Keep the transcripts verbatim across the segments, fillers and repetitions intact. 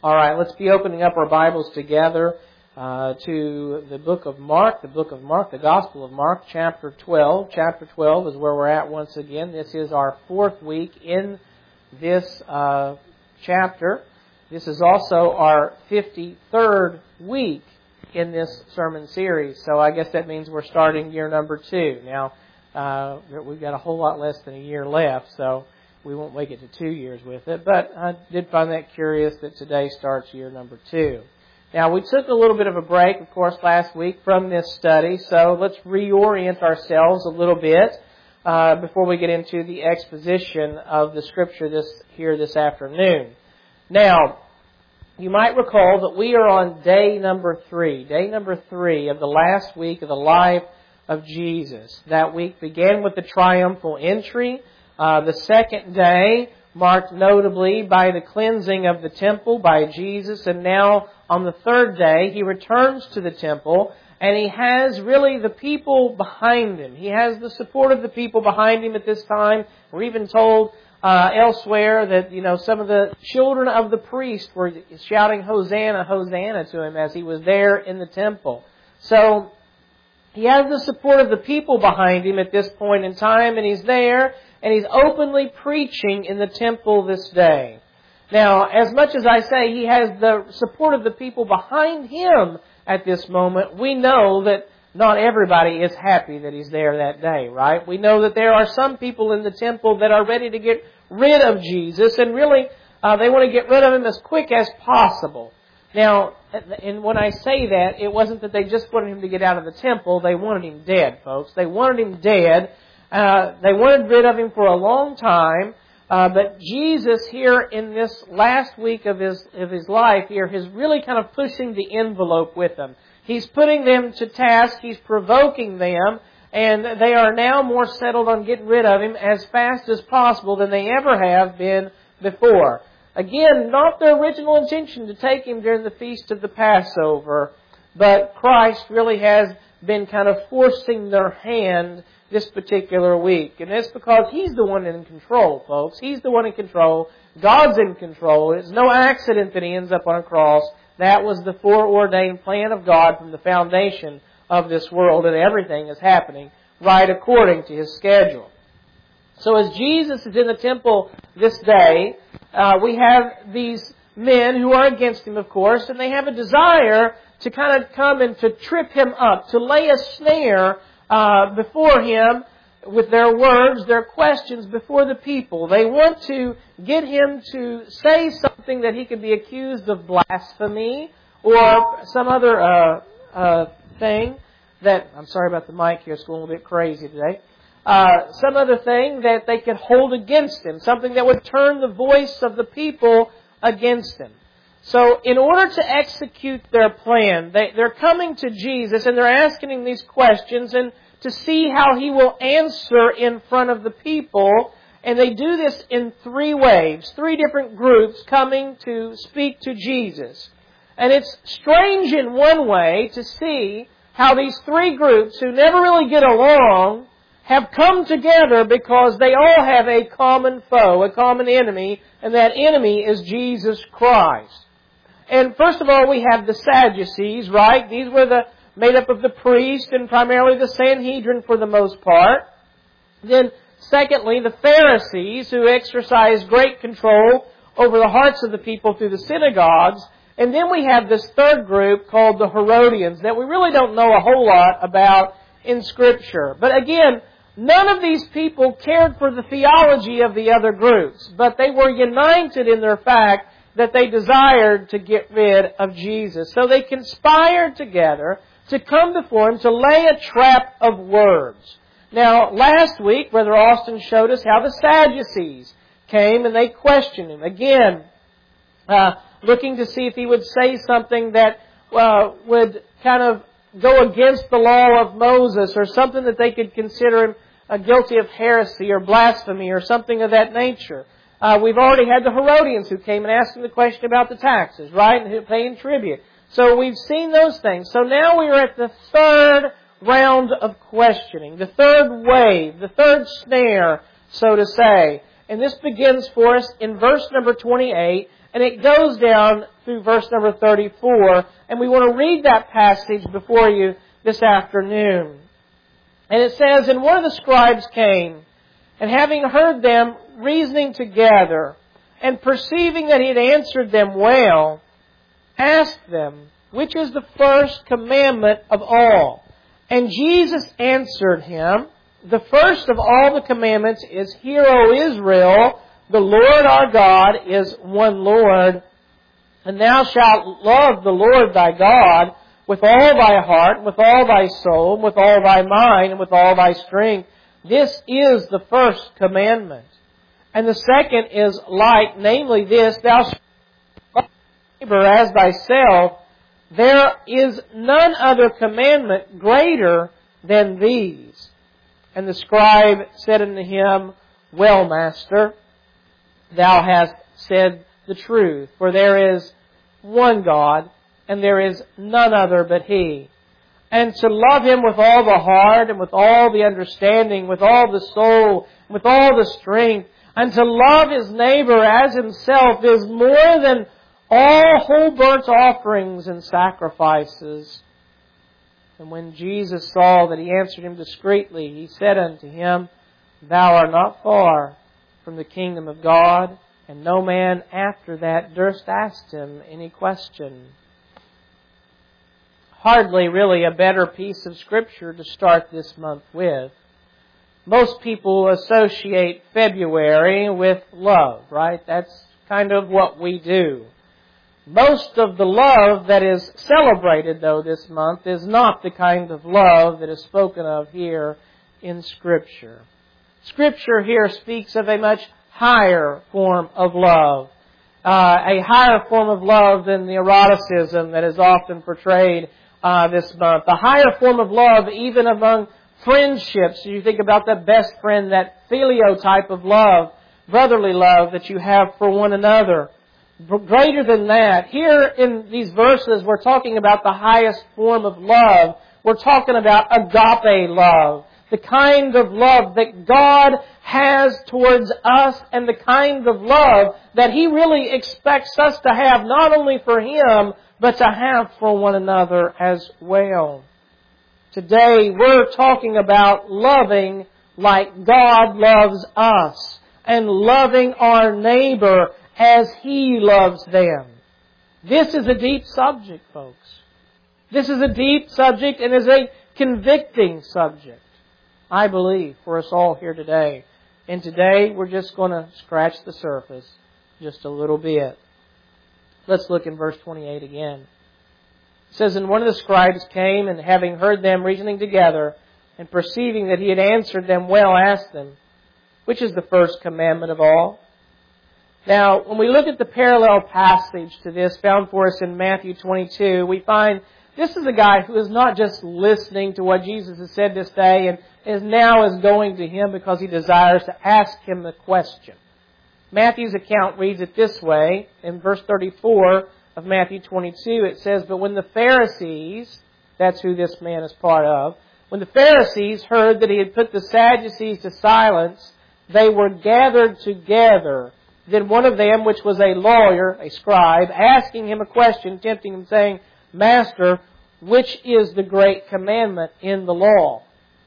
All right, let's be opening up our Bibles together uh, to the book of Mark, the book of Mark, the Gospel of Mark, chapter twelve. Chapter twelve is where we're at once again. This is our fourth week in this uh, chapter. This is also our fifty-third week in this sermon series. So I guess that means we're starting year number two. Now, uh, we've got a whole lot less than a year left, so we won't make it to two years with it, but I did find that curious that today starts year number two. Now, we took a little bit of a break, of course, last week from this study, so let's reorient ourselves a little bit uh, before we get into the exposition of the Scripture this here this afternoon. Now, you might recall that we are on day number three, day number three of the last week of the life of Jesus. That week began with the triumphal entry. Uh, the second day marked notably by the cleansing of the temple by Jesus, and now on the third day he returns to the temple, and he has really the people behind him. He has the support of the people behind him at this time. We're even told uh, elsewhere that, you know, some of the children of the priest were shouting Hosanna, Hosanna to him as he was there in the temple. So he has the support of the people behind him at this point in time, and he's there, and he's openly preaching in the temple this day. Now, as much as I say he has the support of the people behind him at this moment, we know that not everybody is happy that he's there that day, right? We know that there are some people in the temple that are ready to get rid of Jesus, and really uh, they want to get rid of him as quick as possible. Now, and when I say that, it wasn't that they just wanted him to get out of the temple. They wanted him dead, folks. They wanted him dead. Uh, they wanted rid of him for a long time. Uh, but Jesus here in this last week of his of his life here is really kind of pushing the envelope with them. He's putting them to task. He's provoking them. And they are now more settled on getting rid of him as fast as possible than they ever have been before. Again, not their original intention to take him during the feast of the Passover, but Christ really has been kind of forcing their hand this particular week. And it's because He's the one in control, folks. He's the one in control. God's in control. It's no accident that He ends up on a cross. That was the foreordained plan of God from the foundation of this world, and everything is happening right according to His schedule. So as Jesus is in the temple this day, uh, we have these men who are against Him, of course, and they have a desire to kind of come and to trip Him up, to lay a snare uh, before Him with their words, their questions before the people. They want to get Him to say something that He could be accused of blasphemy or some other uh, uh, thing that, I'm sorry about the mic here, it's going a little bit crazy today. Uh, some other thing that they could hold against Him, something that would turn the voice of the people against Him. So in order to execute their plan, they, they're coming to Jesus and they're asking Him these questions and to see how He will answer in front of the people. And they do this in three waves, three different groups coming to speak to Jesus. And it's strange in one way to see how these three groups who never really get along have come together because they all have a common foe, a common enemy, and that enemy is Jesus Christ. And first of all, we have the Sadducees, right? These were the made up of the priest and primarily the Sanhedrin for the most part. Then, secondly, the Pharisees, who exercised great control over the hearts of the people through the synagogues. And then we have this third group called the Herodians that we really don't know a whole lot about in Scripture. But again, none of these people cared for the theology of the other groups, but they were united in their fact that they desired to get rid of Jesus. So they conspired together to come before Him to lay a trap of words. Now, last week, Brother Austin showed us how the Sadducees came and they questioned Him. Again, uh, looking to see if He would say something that uh, would kind of go against the law of Moses, or something that they could consider Him uh, guilty of heresy or blasphemy or something of that nature. Uh, we've already had the Herodians who came and asked Him the question about the taxes, right, and who paying tribute. So we've seen those things. So now we are at the third round of questioning, the third wave, the third snare, so to say. And this begins for us in verse number twenty-eight, and it goes down through verse number thirty-four. And we want to read that passage before you this afternoon. And it says, "And one of the scribes came, and having heard them reasoning together, and perceiving that he had answered them well, asked them, which is the first commandment of all? And Jesus answered him, The first of all the commandments is, Hear, O Israel, the Lord our God is one Lord. And thou shalt love the Lord thy God with all thy heart, with all thy soul, with all thy mind, and with all thy strength. This is the first commandment. And the second is like, namely this, Thou shalt love thy neighbor as thyself. There is none other commandment greater than these. And the scribe said unto him, Well, Master, thou hast said the truth, for there is one God, and there is none other but He. And to love Him with all the heart, and with all the understanding, with all the soul, with all the strength, and to love his neighbor as himself is more than all whole burnt offerings and sacrifices. And when Jesus saw that he answered him discreetly, He said unto him, Thou art not far from the kingdom of God. And no man after that durst ask him any question." Hardly really a better piece of Scripture to start this month with. Most people associate February with love, right? That's kind of what we do. Most of the love that is celebrated, though, this month is not the kind of love that is spoken of here in Scripture. Scripture here speaks of a much higher form of love. Uh, a higher form of love than the eroticism that is often portrayed uh, this month. A higher form of love even among friendships. You think about that best friend, that filio type of love, brotherly love that you have for one another. Greater than that, here in these verses we're talking about the highest form of love. We're talking about agape love. The kind of love that God has towards us and the kind of love that He really expects us to have not only for Him, but to have for one another as well. Today we're talking about loving like God loves us and loving our neighbor as He loves them. This is a deep subject, folks. This is a deep subject and is a convicting subject, I believe, for us all here today. And today we're just going to scratch the surface just a little bit. Let's look in verse twenty-eight again. It says, "And one of the scribes came, and having heard them reasoning together, and perceiving that he had answered them well, asked them, Which is the first commandment of all? Now, when we look at the parallel passage to this found for us in Matthew twenty-two, we find this is a guy who is not just listening to what Jesus has said this day and is now is going to Him because he desires to ask Him the question. Matthew's account reads it this way. In verse thirty-four of Matthew twenty-two, it says, But when the Pharisees, that's who this man is part of, when the Pharisees heard that He had put the Sadducees to silence, they were gathered together. Then one of them, which was a lawyer, a scribe, asking Him a question, tempting Him, saying, Master, which is the great commandment in the law?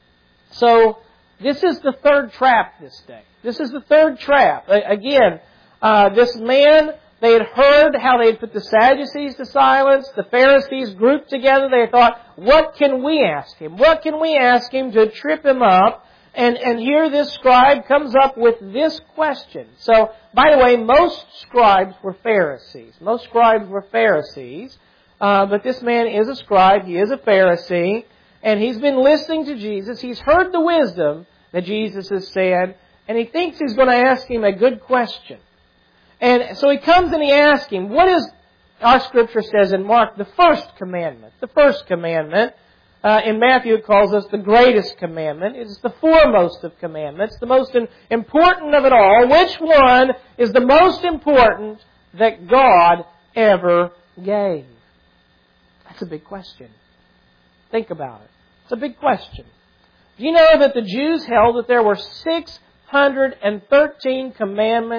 So, this is the third trap this day. This is the third trap. Again, uh, this man, they had heard how they had put the Sadducees to silence. The Pharisees grouped together. They thought, what can we ask Him? What can we ask Him to trip Him up? And, and here this scribe comes up with this question. So, by the way, most scribes were Pharisees. Most scribes were Pharisees. Uh, but this man is a scribe. He is a Pharisee. And he's been listening to Jesus. He's heard the wisdom that Jesus has said. And he thinks he's going to ask Him a good question. And so he comes and he asks Him, what is, our Scripture says in Mark, the first commandment? The first commandment. Uh, in Matthew it calls us the greatest commandment. It's the foremost of commandments, the most important of it all. Which one is the most important that God ever gave? That's a big question. Think about it. It's a big question. Do you know that the Jews held that there were six hundred thirteen commandments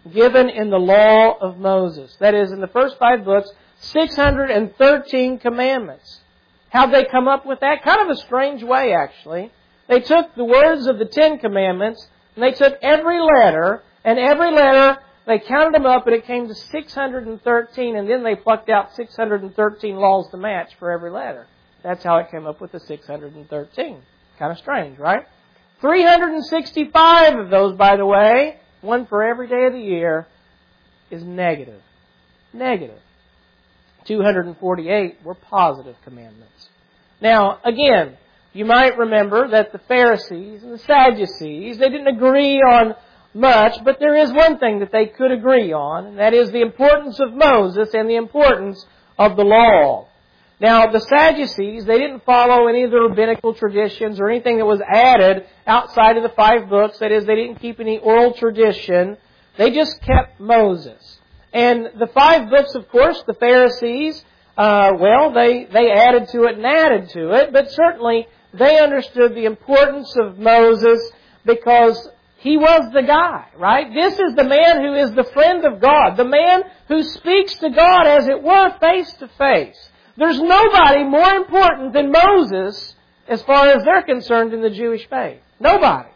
given in the law of Moses. That is, in the first five books, six hundred thirteen commandments. How'd they come up with that? Kind of a strange way, actually. They took the words of the Ten Commandments, and they took every letter, and every letter, they counted them up, and it came to six hundred thirteen, and then they plucked out six hundred thirteen laws to match for every letter. That's how it came up with the six hundred thirteen. Kind of strange, right? three hundred sixty-five of those, by the way, one for every day of the year, is negative. Negative. two hundred forty-eight were positive commandments. Now, again, you might remember that the Pharisees and the Sadducees, they didn't agree on much, but there is one thing that they could agree on, and that is the importance of Moses and the importance of the law. Now, the Sadducees, they didn't follow any of the rabbinical traditions or anything that was added outside of the five books. That is, they didn't keep any oral tradition. They just kept Moses. And the five books, of course, the Pharisees, uh, well, they, they added to it and added to it, but certainly they understood the importance of Moses because he was the guy, right? This is the man who is the friend of God, the man who speaks to God, as it were, face to face. There's nobody more important than Moses as far as they're concerned in the Jewish faith. Nobody.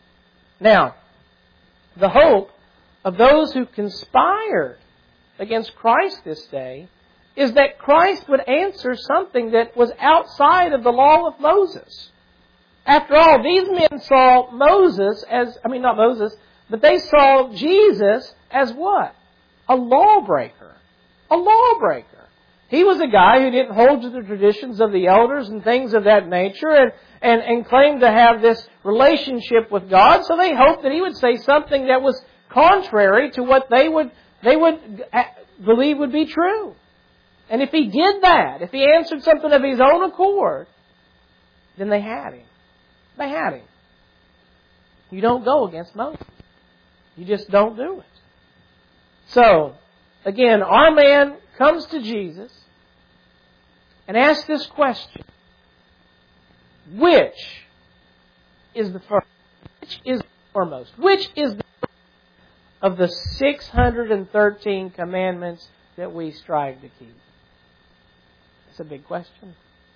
Now, the hope of those who conspired against Christ this day is that Christ would answer something that was outside of the law of Moses. After all, these men saw Moses as, I mean not Moses, but they saw Jesus as what? A lawbreaker. A lawbreaker. He was a guy who didn't hold to the traditions of the elders and things of that nature and, and, and claimed to have this relationship with God. So they hoped that he would say something that was contrary to what they would, they would believe would be true. And if he did that, if he answered something of his own accord, then they had him. They had him. You don't go against Moses. You just don't do it. So, again, our man comes to Jesus and asks this question. Which is the first? Which is the foremost? Which is the first of the six hundred thirteen commandments that we strive to keep? It's a big question.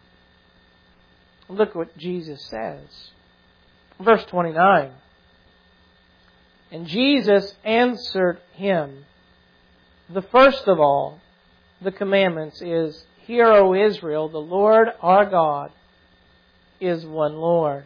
Look what Jesus says. Verse twenty-nine. And Jesus answered him, the first of all, the commandments is, Hear, O Israel, the Lord our God is one Lord.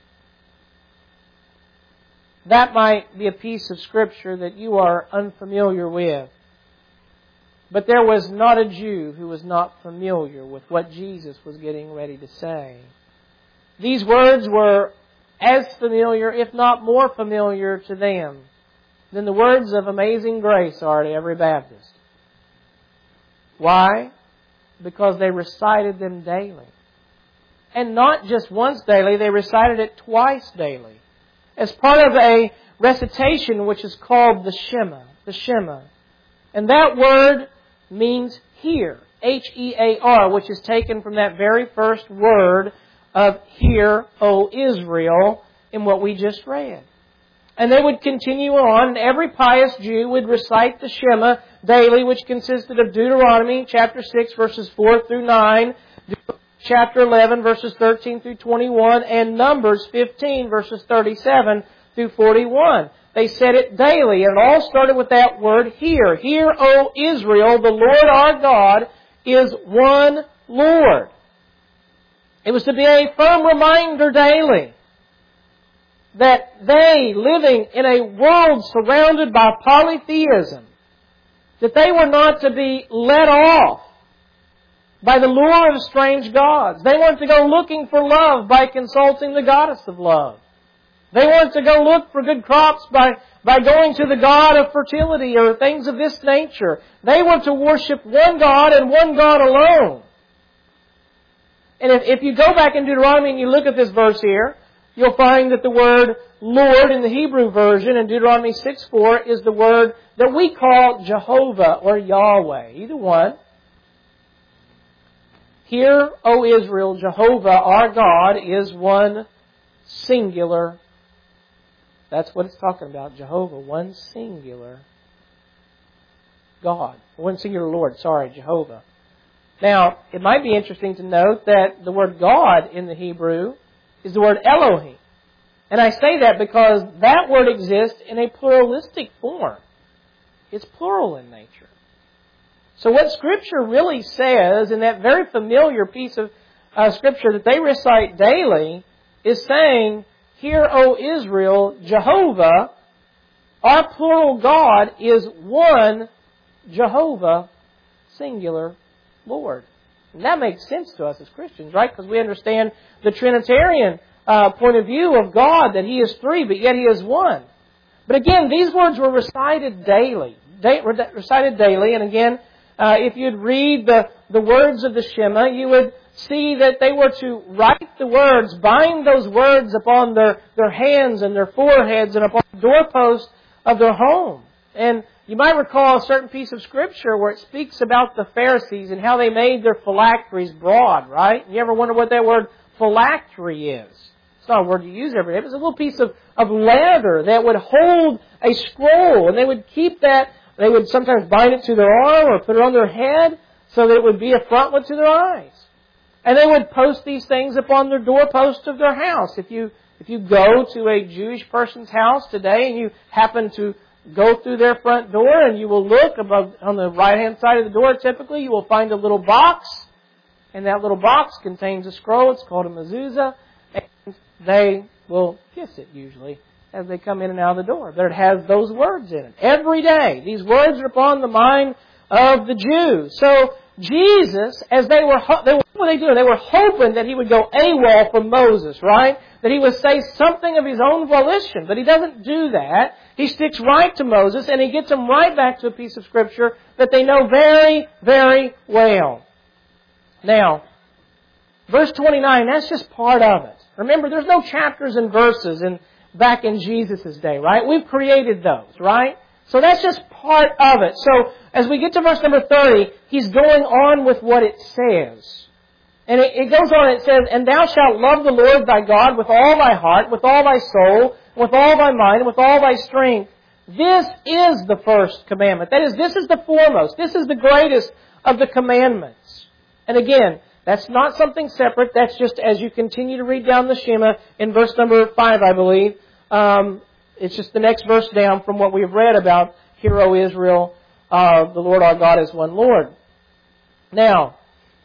That might be a piece of Scripture that you are unfamiliar with. But there was not a Jew who was not familiar with what Jesus was getting ready to say. These words were as familiar, if not more familiar to them than the words of Amazing Grace are to every Baptist. Why? Because they recited them daily. And not just once daily, they recited it twice daily. As part of a recitation which is called the Shema. The Shema. And that word means hear. H E A R, which is taken from that very first word of Hear, O Israel, in what we just read. And they would continue on, and every pious Jew would recite the Shema daily, which consisted of Deuteronomy chapter six, verses four through nine, chapter eleven, verses thirteen through twenty-one, and Numbers fifteen, verses thirty-seven through forty-one. They said it daily, and it all started with that word, Hear. Hear, O Israel, the Lord our God is one Lord. It was to be a firm reminder daily that they, living in a world surrounded by polytheism, that they were not to be led off by the lure of strange gods. They weren't to go looking for love by consulting the goddess of love. They weren't to go look for good crops by, by going to the god of fertility or things of this nature. They were to worship one God and one God alone. And if, if you go back in Deuteronomy and you look at this verse here, you'll find that the word Lord in the Hebrew version in Deuteronomy six four is the word that we call Jehovah or Yahweh. Either one. Hear, O Israel, Jehovah our God is one singular. That's what it's talking about. Jehovah, one singular God. One singular Lord, sorry, Jehovah. Now, it might be interesting to note that the word God in the Hebrew is the word Elohim. And I say that because that word exists in a pluralistic form. It's plural in nature. So what Scripture really says in that very familiar piece of uh, Scripture that they recite daily is saying, "Hear, O Israel, Jehovah, our plural God is one Jehovah, singular Lord." And that makes sense to us as Christians, right? Because we understand the Trinitarian uh, point of view of God, that He is three, but yet He is one. But again, these words were recited daily. They, recited daily, and again, uh, if you'd read the, the words of the Shema, you would see that they were to write the words, bind those words upon their, their hands and their foreheads and upon the doorpost of their home. And you might recall a certain piece of Scripture where it speaks about the Pharisees and how they made their phylacteries broad, right? You ever wonder what that word phylactery is? It's not a word you use every day. It was a little piece of, of leather that would hold a scroll, and they would keep that. They would sometimes bind it to their arm or put it on their head so that it would be a frontlet to their eyes. And they would post these things upon their doorpost of their house. If you if you go to a Jewish person's house today and you happen to go through their front door and you will look above on the right-hand side of the door, typically you will find a little box. And that little box contains a scroll. It's called a mezuzah. And they will kiss it usually as they come in and out of the door. But it has those words in it. Every day, these words are upon the mind of the Jews. So Jesus, as they were, they were what were they doing? They were hoping that He would go AWOL from Moses, right? That He would say something of His own volition. But He doesn't do that. He sticks right to Moses, and He gets them right back to a piece of Scripture that they know very, very well. Now, verse twenty-nine, that's just part of it. Remember, there's no chapters and verses in, back in Jesus' day, right? We've created those, right? So that's just part of it. So as we get to verse number thirty, He's going on with what it says. And it, it goes on, it says, "And thou shalt love the Lord thy God with all thy heart, with all thy soul, with all thy mind, and with all thy strength. This is the first commandment." That is, this is the foremost. This is the greatest of the commandments. And again, that's not something separate. That's just as you continue to read down the Shema in verse number five, I believe. Um, it's just the next verse down from what we've read about, "Hear, O Israel, uh, the Lord our God is one Lord." Now,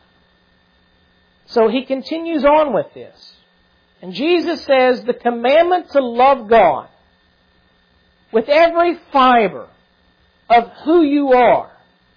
so He continues on with this. And Jesus says the commandment to love God with every fiber of who you are,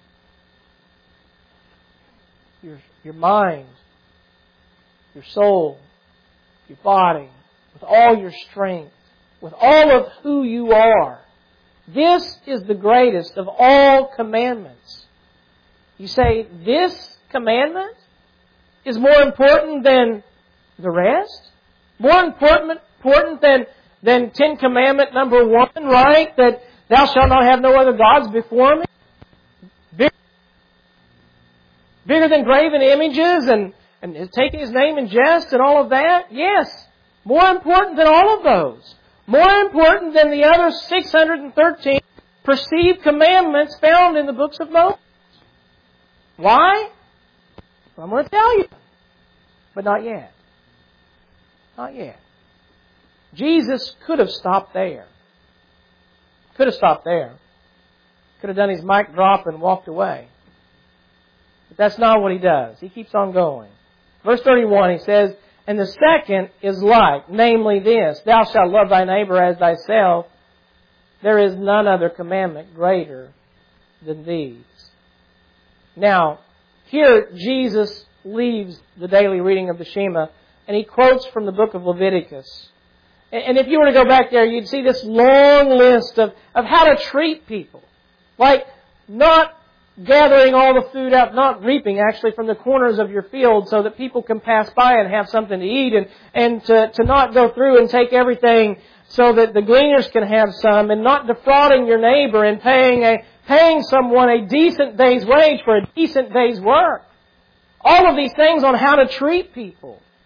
your, your mind, your soul, your body, with all your strength, with all of who you are. This is the greatest of all commandments. You say, this commandment is more important than the rest? More important, important than, than Ten Commandment number one, right? That thou shalt not have no other gods before me? Bigger, bigger than graven images and, and taking His name in jest and all of that? Yes. More important than all of those. More important than the other six hundred thirteen perceived commandments found in the books of Moses. Why? Well, I'm going to tell you. But not yet. Not yet. Jesus could have stopped there. Could have stopped there. Could have done His mic drop and walked away. But that's not what He does. He keeps on going. Verse thirty-one, He says, "And the second is like, namely this, thou shalt love thy neighbor as thyself. There is none other commandment greater than these." Now, here Jesus leaves the daily reading of the Shema, and He quotes from the book of Leviticus. And if you were to go back there, you'd see this long list of, of how to treat people. Like, not gathering all the food out, not reaping actually from the corners of your field so that people can pass by and have something to eat, and, and to, to not go through and take everything so that the gleaners can have some, and not defrauding your neighbor and paying a paying someone a decent day's wage for a decent day's work. All of these things on how to treat people.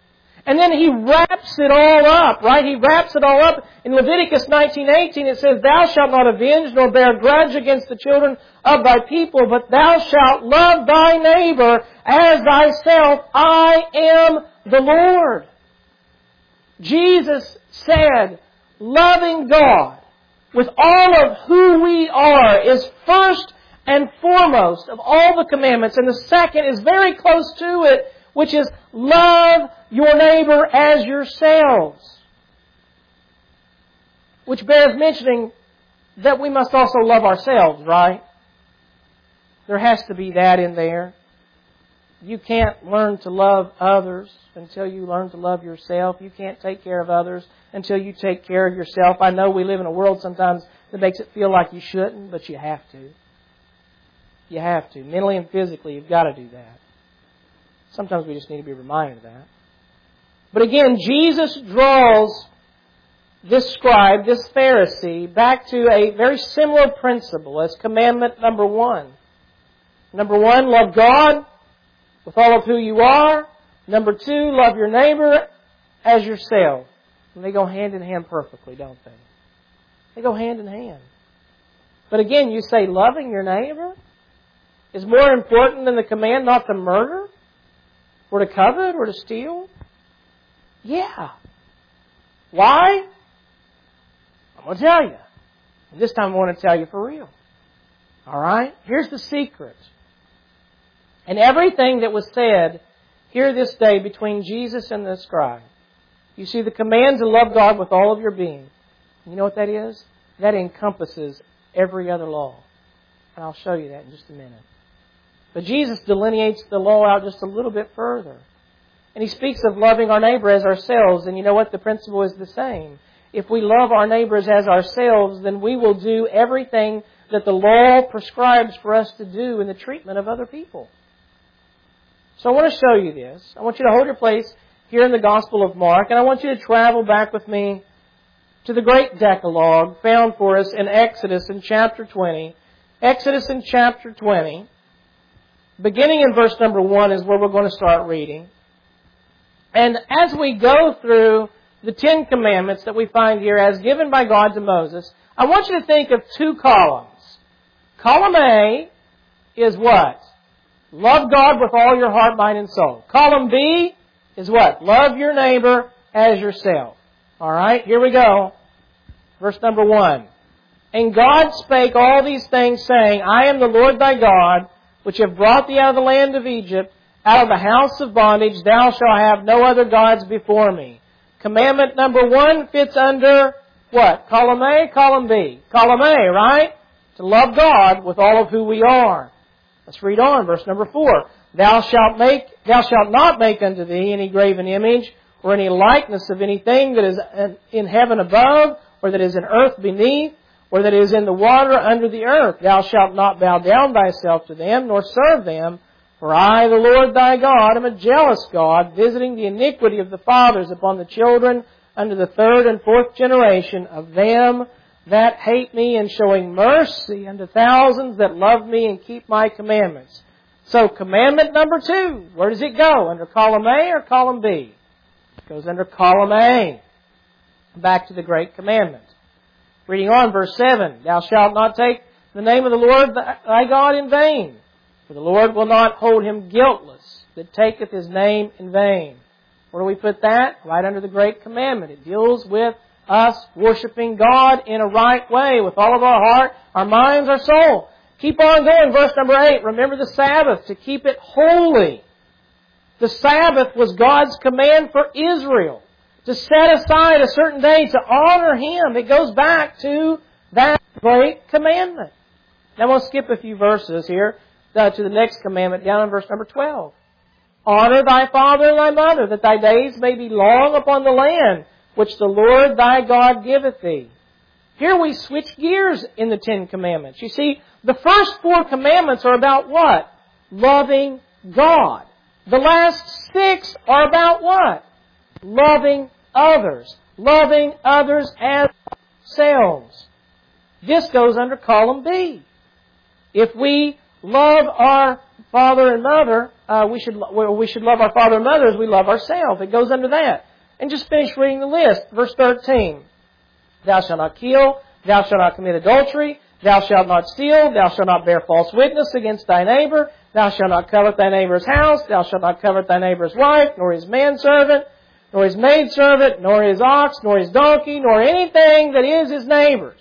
And then He wraps it all up, right? He wraps it all up. In Leviticus nineteen eighteen it says, Thou shalt not avenge nor bear grudge against the children of thy people, but thou shalt love thy neighbor as thyself. I am the Lord. Jesus said, loving God with all of who we are is first and foremost of all the commandments. And the second is very close to it, which is love your neighbor as yourselves. Which bears mentioning that we must also love ourselves, right? There has to be that in there. You can't learn to love others until you learn to love yourself. You can't take care of others until you take care of yourself. I know we live in a world sometimes that makes it feel like you shouldn't, but you have to. You have to. Mentally and physically, you've got to do that. Sometimes we just need to be reminded of that. But again, Jesus draws this scribe, this Pharisee, back to a very similar principle as commandment number one. Number one, love God with all of who you are. Number two, love your neighbor as yourself. And they go hand in hand perfectly, don't they? They go hand in hand. But again, you say loving your neighbor is more important than the command not to murder or to covet or to steal? Yeah. Why? I'm going to tell you. And this time I want to tell you for real. All right? Here's the secret. And everything that was said here this day between Jesus and the scribe. You see, the command to love God with all of your being. You know what that is? That encompasses every other law. And I'll show you that in just a minute. But Jesus delineates the law out just a little bit further. And He speaks of loving our neighbor as ourselves. And you know what? The principle is the same. If we love our neighbors as ourselves, then we will do everything that the law prescribes for us to do in the treatment of other people. So I want to show you this. I want you to hold your place here in the Gospel of Mark, and I want you to travel back with me to the great Decalogue found for us in Exodus in chapter twenty. Exodus in chapter twenty, beginning in verse number one is where we're going to start reading. And as we go through the Ten Commandments that we find here as given by God to Moses, I want you to think of two columns. Column A is what? Love God with all your heart, mind, and soul. Column B is what? Love your neighbor as yourself. All right, here we go. Verse number one. And God spake all these things, saying, I am the Lord thy God, which have brought thee out of the land of Egypt, out of the house of bondage. Thou shalt have no other gods before me. Commandment number one fits under what? Column A, column B. Column A, right? To love God with all of who we are. Let's read on, verse number four. Thou shalt make, thou shalt not make unto thee any graven image, or any likeness of anything that is in heaven above, or that is in earth beneath, or that is in the water under the earth. Thou shalt not bow down thyself to them, nor serve them. For I, the Lord thy God, am a jealous God, visiting the iniquity of the fathers upon the children unto the third and fourth generation of them that hate me, and showing mercy unto thousands that love me and keep my commandments. So commandment number two, where does it go? Under column A or column B? It goes under column A. Back to the great commandment. Reading on, verse seven. Thou shalt not take the name of the Lord thy God in vain, for the Lord will not hold him guiltless that taketh his name in vain. Where do we put that? Right under the great commandment. It deals with us worshiping God in a right way with all of our heart, our minds, our soul. Keep on going. Verse number eight. Remember the Sabbath, to keep it holy. The Sabbath was God's command for Israel, to set aside a certain day to honor Him. It goes back to that great commandment. Now we'll skip a few verses here uh, to the next commandment down in verse number twelve. Honor thy father and thy mother, that thy days may be long upon the land which the Lord thy God giveth thee. Here we switch gears in the Ten Commandments. You see, the first four commandments are about what? Loving God. The last six are about what? Loving others. Loving others as ourselves. This goes under column B. If we love our father and mother, uh, we should well, we should love our father and mother as we love ourselves. It goes under that. And just finish reading the list. Verse thirteen. Thou shalt not kill. Thou shalt not commit adultery. Thou shalt not steal. Thou shalt not bear false witness against thy neighbor. Thou shalt not covet thy neighbor's house. Thou shalt not covet thy neighbor's wife, nor his manservant, nor his maidservant, nor his ox, nor his donkey, nor anything that is his neighbor's.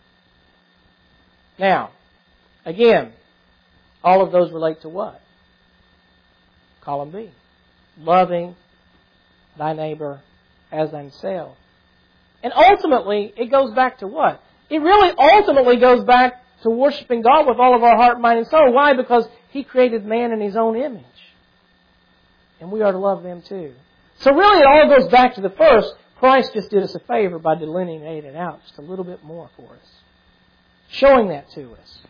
Now, again, all of those relate to what? Column B. Loving thy neighbor as thyself. And ultimately, it goes back to what? It really ultimately goes back to worshiping God with all of our heart, mind, and soul. Why? Because He created man in His own image. And we are to love them too. So really it all goes back to the first. Christ just did us a favor by delineating it out just a little bit more for us. Showing that to us.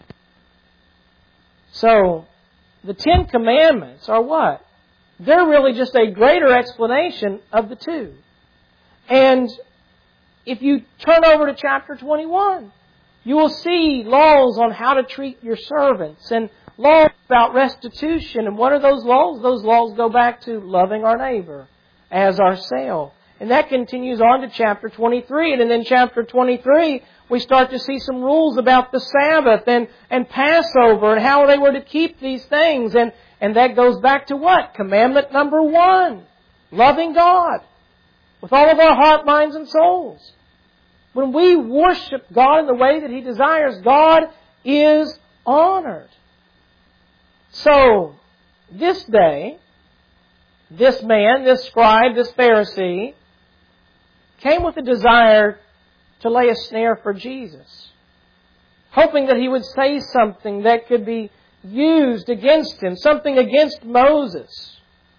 So, the Ten Commandments are what? They're really just a greater explanation of the two. And if you turn over to chapter twenty-one, you will see laws on how to treat your servants and laws about restitution. And what are those laws? Those laws go back to loving our neighbor as ourselves. And that continues on to chapter twenty-three. And then in chapter twenty-three, we start to see some rules about the Sabbath and, and Passover and how they were to keep these things. And, and that goes back to what? Commandment number one. Loving God with all of our heart, minds, and souls. When we worship God in the way that He desires, God is honored. So, this day, this man, this scribe, this Pharisee, came with a desire to lay a snare for Jesus, hoping that He would say something that could be used against Him, something against Moses.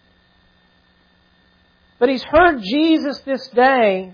But he's heard Jesus this day,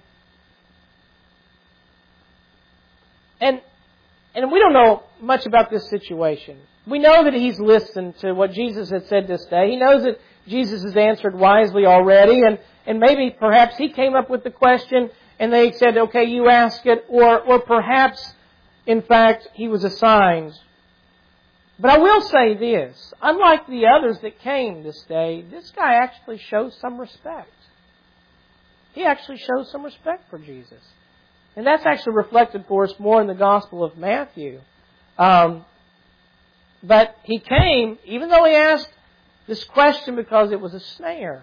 and and we don't know much about this situation. We know that he's listened to what Jesus had said this day. He knows that Jesus has answered wisely already, and, and maybe perhaps he came up with the question and they said, okay, you ask it, or, or perhaps, in fact, he was assigned. But I will say this, unlike the others that came this day, this guy actually shows some respect. He actually shows some respect for Jesus. And that's actually reflected for us more in the Gospel of Matthew. Um, but he came, even though he asked this question because it was a snare,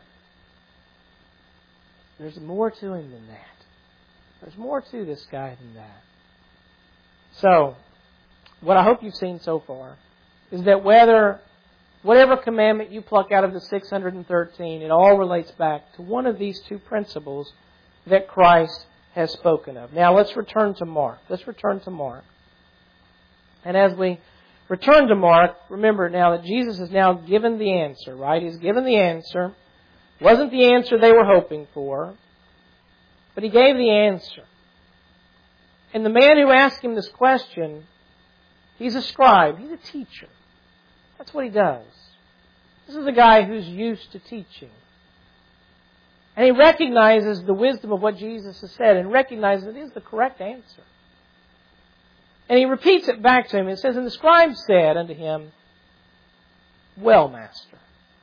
there's more to him than that. There's more to this guy than that. So, what I hope you've seen so far is that whether, whatever commandment you pluck out of the six hundred thirteen, it all relates back to one of these two principles that Christ has spoken of. Now, let's return to Mark. Let's return to Mark. And as we return to Mark, remember now that Jesus has now given the answer, right? He's given the answer. It wasn't the answer they were hoping for, but He gave the answer. And the man who asked Him this question, he's a scribe. He's a teacher. That's what he does. This is a guy who's used to teaching. And he recognizes the wisdom of what Jesus has said and recognizes it is the correct answer. And he repeats it back to him. It says, and the scribe said unto him, well, master.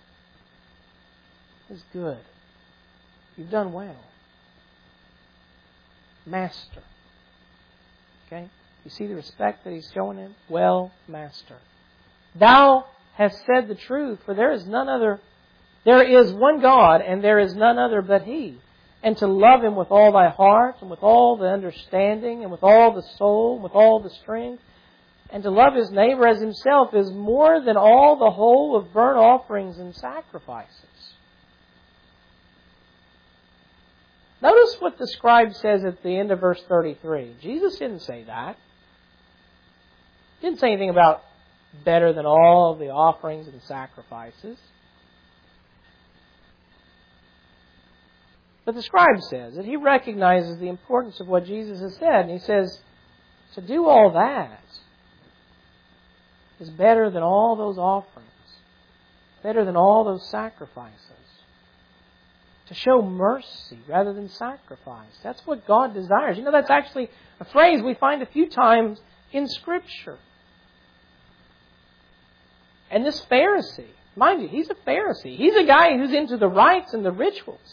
It's good. You've done well. Master. Okay? You see the respect that he's showing him? Well, master. Thou hast said the truth, for there is none other. There is one God, and there is none other but He. And to love Him with all thy heart, and with all the understanding, and with all the soul, and with all the strength, and to love his neighbor as himself is more than all the whole of burnt offerings and sacrifices. Notice what the scribe says at the end of verse thirty-three. Jesus didn't say that. He didn't say anything about better than all the offerings and sacrifices. But the scribe says that he recognizes the importance of what Jesus has said. And he says, to do all that is better than all those offerings. Better than all those sacrifices. To show mercy rather than sacrifice. That's what God desires. You know, that's actually a phrase we find a few times in Scripture. And this Pharisee, mind you, he's a Pharisee. He's a guy who's into the rites and the rituals.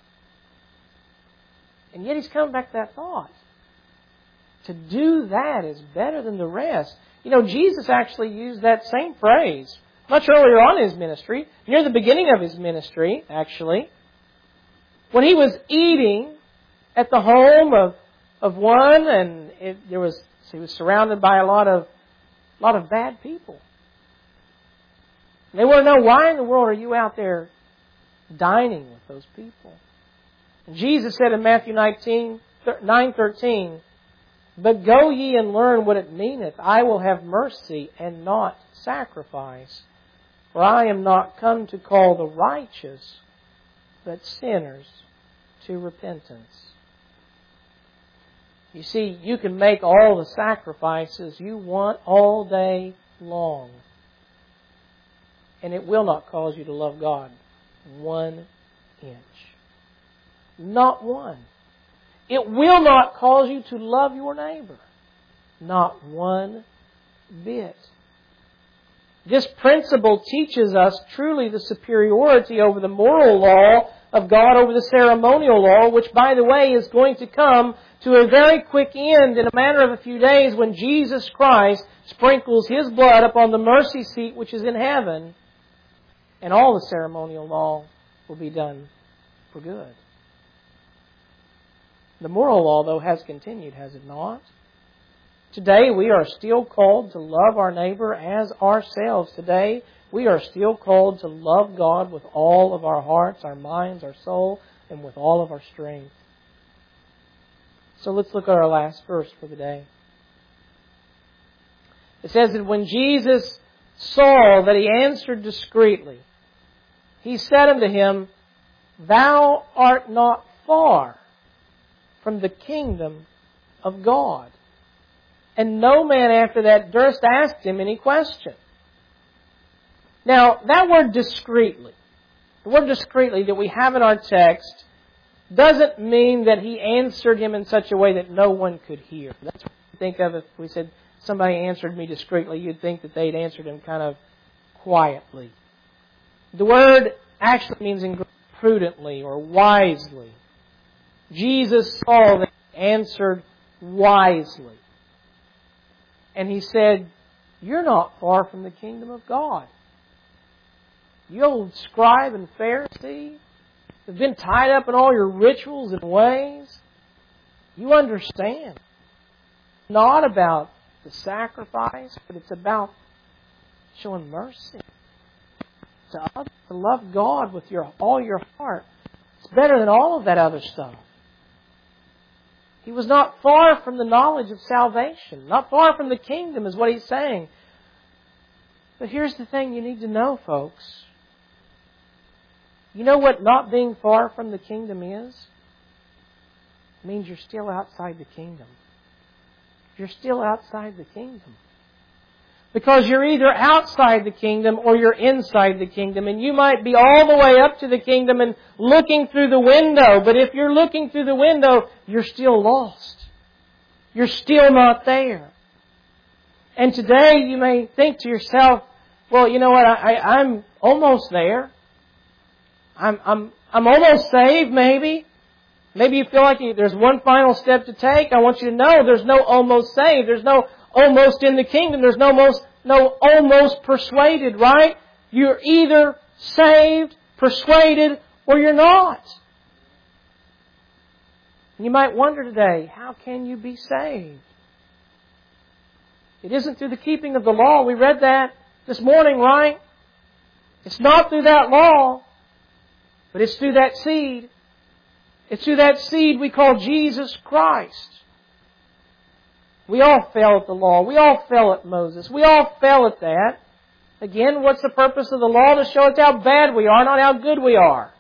And yet he's coming back to that thought. To do that is better than the rest. You know, Jesus actually used that same phrase much earlier on in His ministry, near the beginning of His ministry, actually, when He was eating at the home of, of one, and it, there was He was surrounded by a lot of a lot of bad people. And they want to know, why in the world are you out there dining with those people? And Jesus said in Matthew nineteen, nine thirteen, "But go ye and learn what it meaneth, I will have mercy and not sacrifice. For I am not come to call the righteous, but sinners to repentance." You see, you can make all the sacrifices you want all day long, and it will not cause you to love God one inch. Not one. It will not cause you to love your neighbor. Not one bit. This principle teaches us truly the superiority over the moral law of God over the ceremonial law, which, by the way, is going to come to a very quick end in a matter of a few days when Jesus Christ sprinkles His blood upon the mercy seat which is in heaven, and all the ceremonial law will be done for good. The moral law, though, has continued, has it not? Today we are still called to love our neighbor as ourselves. Today we are still called to love God with all of our hearts, our minds, our soul, and with all of our strength. So let's look at our last verse for the day. It says that when Jesus saw that he answered discreetly, He said unto him, "Thou art not far from the kingdom of God." And no man after that durst ask Him any question. Now, that word discreetly, the word discreetly that we have in our text, doesn't mean that He answered him in such a way that no one could hear. That's what you think of if we said somebody answered me discreetly. You'd think that they'd answered him kind of quietly. The word actually means prudently or wisely. Jesus saw that he answered wisely. And He said, "You're not far from the kingdom of God. You old scribe and Pharisee have been tied up in all your rituals and ways. You understand. Not about the sacrifice, but it's about showing mercy to others, to love God with your all your heart. It's better than all of that other stuff." He was not far from the knowledge of salvation. Not far from the kingdom is what He's saying. But here's the thing you need to know, folks. You know what not being far from the kingdom is? It means you're still outside the kingdom. You're still outside the kingdom. Because you're either outside the kingdom or you're inside the kingdom. And you might be all the way up to the kingdom and looking through the window. But if you're looking through the window, you're still lost. You're still not there. And today you may think to yourself, well, you know what, I, I, I'm almost there. I'm, I'm, I'm almost saved, maybe. Maybe you feel like you, there's one final step to take. I want you to know there's no almost saved. There's no almost in the kingdom. There's no most, no almost persuaded, right? You're either saved, persuaded, or you're not. And you might wonder today, how can you be saved? It isn't through the keeping of the law. We read that this morning, right? It's not through that law, but it's through that seed. It's through that seed we call Jesus Christ. We all fell at the law. We all fell at Moses. We all fell at that. Again, what's the purpose of the law? To show us how bad we are, not how good we are.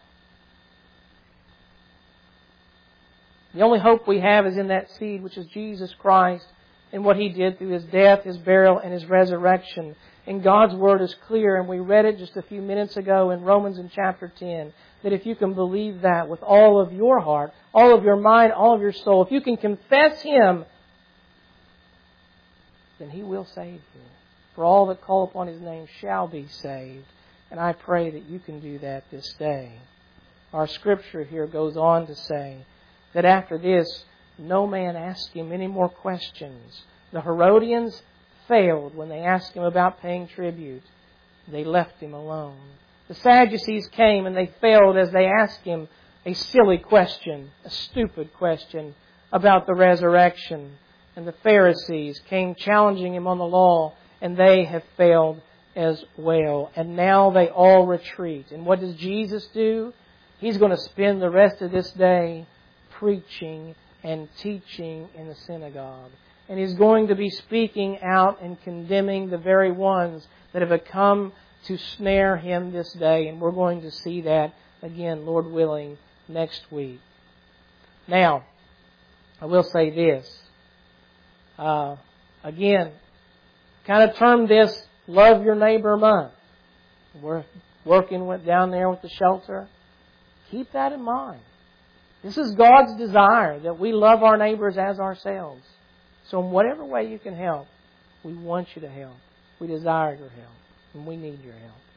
The only hope we have is in that seed, which is Jesus Christ and what He did through His death, His burial, and His resurrection. And God's Word is clear, and we read it just a few minutes ago in Romans in chapter ten, that if you can believe that with all of your heart, all of your mind, all of your soul, if you can confess Him, then He will save you. For all that call upon His name shall be saved. And I pray that you can do that this day. Our scripture here goes on to say that after this, no man asked Him any more questions. The Herodians failed when they asked Him about paying tribute. They left Him alone. The Sadducees came and they failed as they asked Him a silly question, a stupid question about the resurrection. And the Pharisees came challenging Him on the law, and they have failed as well. And now they all retreat. And what does Jesus do? He's going to spend the rest of this day preaching and teaching in the synagogue. And He's going to be speaking out and condemning the very ones that have come to snare Him this day. And we're going to see that again, Lord willing, next week. Now, I will say this. Uh, again, kind of termed this Love Your Neighbor Month. We're working with down there with the shelter. Keep that in mind. This is God's desire that we love our neighbors as ourselves. So in whatever way you can help, we want you to help. We desire your help. And we need your help.